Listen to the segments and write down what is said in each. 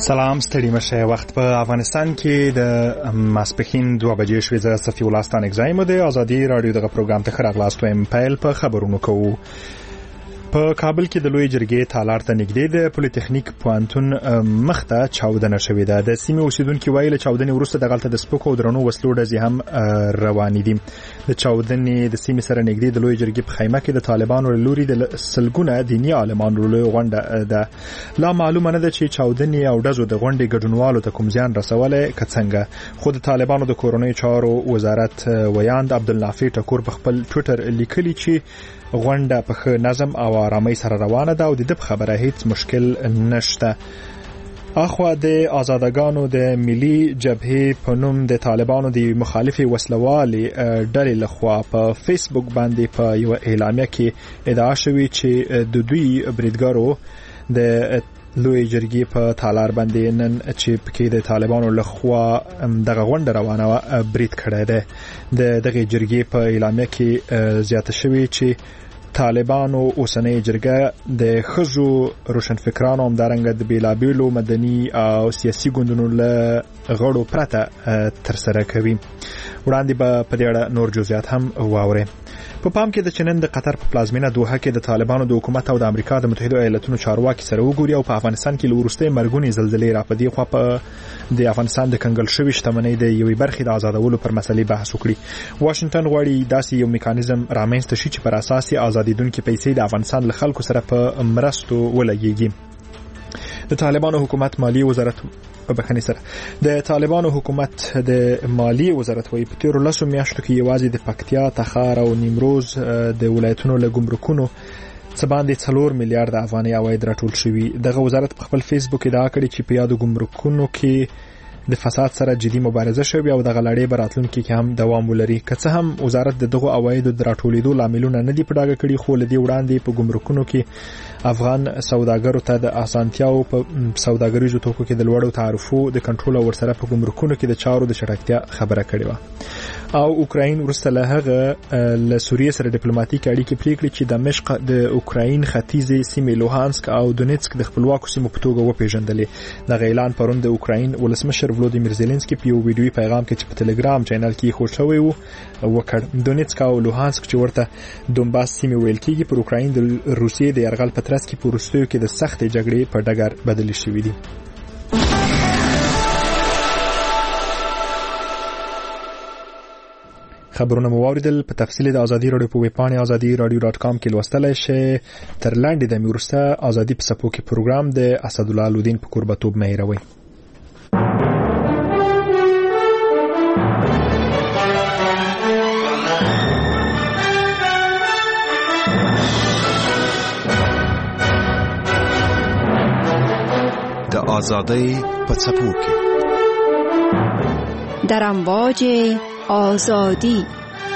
سلام، ستړي مشه. وخت په افغانستان کې د ماسپښین 2 بجې شوې. زه صفي الله ستانک زایم د ازادي رادیو دغه پروګرام ته خراغلاست وایم. پیل په خبرونو کوو. په کابل کې د لوی جرګې تالار ته نږدې د پولیټیکنیک پوهنتون مخته چاودنه شوې ده. د سیمې اوسیدونکو وایي له چاودنې وروسته دغلته د سپکو او درنو وسلو ډزې هم روانې دي. د چاودنې د سیمې سره نږدې د لوی جرګې په خیمه کې د طالبانو له لوري د سلګونه دیني عالمانو له غونډه ده. لا معلومه نه ده چې چاودنې او ډزو د غونډې ګډونوالو ته کوم زیان رسولی که څنګه. خو د طالبانو د کورنیو چارو وزارت ویاند عبدالنافع ټکور په خپل ټویټر لیکلي چې غونډه په ښه نظم او آرامۍ سره روانه ده او د دې په خبره هیڅ مشکل نشته. اخوا د آزادګانو د ملي جبهې په نوم د طالبانو د مخالفي وسلوالي ډلې لخوا په فیسبوک باندې په یو اعلامیه کې ادعا شوې چې د دوی بریدګرو د لوی جرګې په تالار باندې نن چې پکې د طالبانو لخوا دغه غونډه روانه برید کړی دی. د دغه جرګې په اعلامیه کې زیاته شوې چې طالبانو اوسنۍ جرګه د خزو روشنفکرانو همدارنګه د بیلابیلو مدني او سیاسي ګوندونو له غړو پرته ترسره کوي. وړاندې به په دې اړه نور جزئیات هم واورئ. په پام کې د چنن د قطر په پلازمینه دوحه کې د طالبانو د حکومت او د امریکا د متحده ایالاتونو چارواکي سره وګوري او په افغانستان کې لورسته مرګونی زلزلې را پدې خو په د افغانستان د کنګل شوی شتمنۍ د یوې برخې د آزادولو پر مسلې بحث وکړي. واشنگټن غواړي داسې یو میکانیزم رامنځته شي چې پر اساس آزادیدونکو پیسې د افغانستان له خلکو سره په مرستو ولګيږي. د طالبانو حکومت مالی وزارت د طالبانو حکومت د مالی وزارت وایي په تیرو 10 میاشتو کې یوازې د پکتیا، تخار او نیمروز د ولایتونو له ګمرکونو څه باندې 4 میلیارډ افغانۍ عواید راټول شوي. دغه وزارت په خپل فیسبوک ادعا کړې چې په یادو ګمرکونو کې د فساد سره جدي مبارزه شوې او د غلړې براتلونکو کې هم دوام ولري. که څه هم وزارت دغه عوایدو د راټولېدو لاملونه نه دي په ډاګه کړي، خو لدی وړاندې په ګمرکونو کې افغان سوداګرو ته د اسانتیاو په سوداګریزو توکو کې د لوړو تعرفو د کنټرول او ورسره په ګمرکونو کې د چارو د چټکتیا خبره کړې و. او اوکراین ورسته له هغه له سوریه سره ډیپلوماټیک اړیکې پرې کړې چې دمشق د اوکراین ختیځې سیمې لوهانسک او دونیتسک د خپلواکو سیمو په توګه وپیژندلې. دغه اعلان پرون د اوکراین ولسمشر ولودیمیر زيلنسکي په یو ویډیوي پیغام کې چې په ټلګرام چینل کې خور شوی و وکړ. دونیتسک او لوهانسک چې ورته دونباس سیمې ویل کېږي پر اوکراین د روسیې د یرغل په ترڅ کې په وروستیو کې د سختې جګړې په ډګر بدل شوې دي. خبرونه مو واوریدل. په تفصیل د ازادي رادیو په ویب پاڼه azadi.radio.com کې لوستلای شئ. تر لاندې د میورسته ازادي په سپو کې پروګرام د اسدالله لودین په قربتوب مهیروي. د آزادی په سپو کې در امواج آزادی.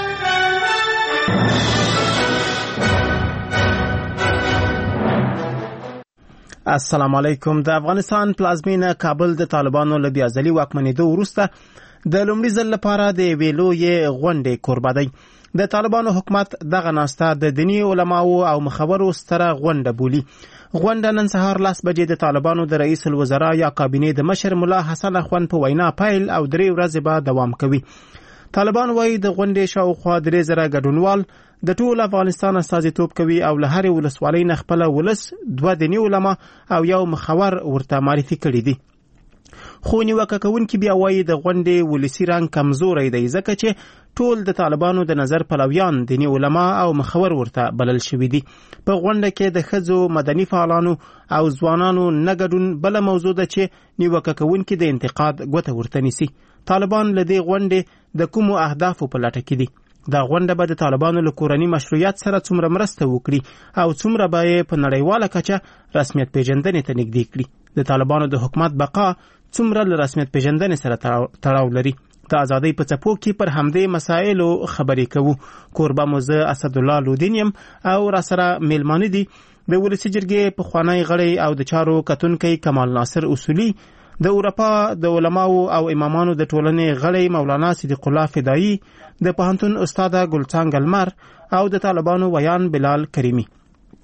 السلام علیکم. د افغانستان پلازمینه کابل د طالبانو له بیا ځلي واکمنېدو وروسته د لومړي ځل لپاره د ویلوې غونډې کوربه دی. د طالبانو حکومت دغه ناسته د دیني علماو او مخورو ستره غونډه بولي. غونډه نن سهار 10 بجې د طالبانو د رئیس الوزرا یا کابینې د مشر ملا حسن اخوند په وینا پیل او 3 ورځې به دوام کوي. طالبان وایي د غونډې شاوخوا 3000 ګډونوال د ټول افغانستان استازیتوب کوي او له هرې ولسوالۍ نه خپل ولس 2 دیني علما او یو مخور ورته معرفي کړي دي. خو نیوکه کوونکي بیا وایي د غونډې ولسي رنګ کمزوری دی ځکه چې ټول د طالبانو د نظر پلویان دیني علما او مخور ورته بلل شوي دي. په غونډه کې د ښځو، مدني فعالانو او ځوانانو نه ګډون بله موضوع ده چې نیوکه کوونکي د انتقاد ګوته ورته نیسي. طالبان له دې غونډې د کومو اهدافو په لټه کې دي؟ دا غونډه به د طالبانو له کورني مشروعیت سره څومره مرسته وکړي او څومره به یې په نړیواله کچه رسمیت پیژندنې ته نږدې کړي؟ د طالبانو د حکومت بقا څومره له رسمیت پیژندنې سره تړاو لري؟ د ازادۍ په څپو کې پر همدې مسایلو خبرې کوو. کوربه مو زه اسدالله لودین یم او راسره میلمانه دي د ولسي جرګې پخوانی غړی او د چارو کتونکی کمال ناصر اصولي، د اروپا د علماو او امامانو د ټولنې غړی مولانا صدیق الله فدایی، د پوهنتون استاد ګلڅانګ المر او د طالبانو ویان بلال کریمی.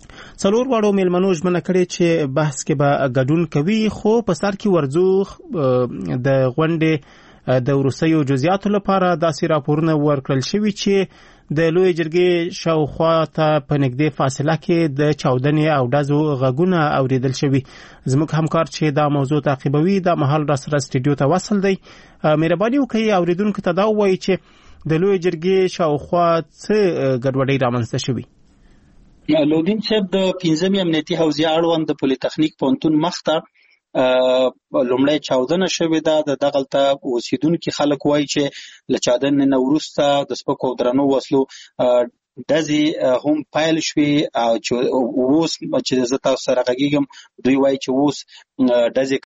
څلور واړو میلمنو ژمنه کړې چې بحث کې به ګډون کوي، خو په سر کې ورځو د غونډې د وروستیو جزئیاتو لپاره داسې راپورونه ورکړل شوي چې د لوی جرګې شاوخوا ته په نږدې فاصله کې د چاودنې او ډزو غږونه اوریدل شوي. زموږ همکار چې دا موضوع تعقیبوي دا مهال را سره سټډیو ته وصل دی. مهرباني وکړئ اوریدونکو ته دا ووایي چې د لوی جرګې شاوخوا څه ګډوډي رامنځته شوي. لودین صاحب د 15 امنیتي حوزې اړوند د پولی تخنیک پوهنتون مخته لومړی چاودنه شوې ده. د دغلته اوسیدونکي خلک وایي چې له چاودنې نه وروسته د سپکو او درنو وسلو ډزې هم پیل شوې چې اوس چې زه تاسو سره غږیږم دوی وایي چې اوس ډزې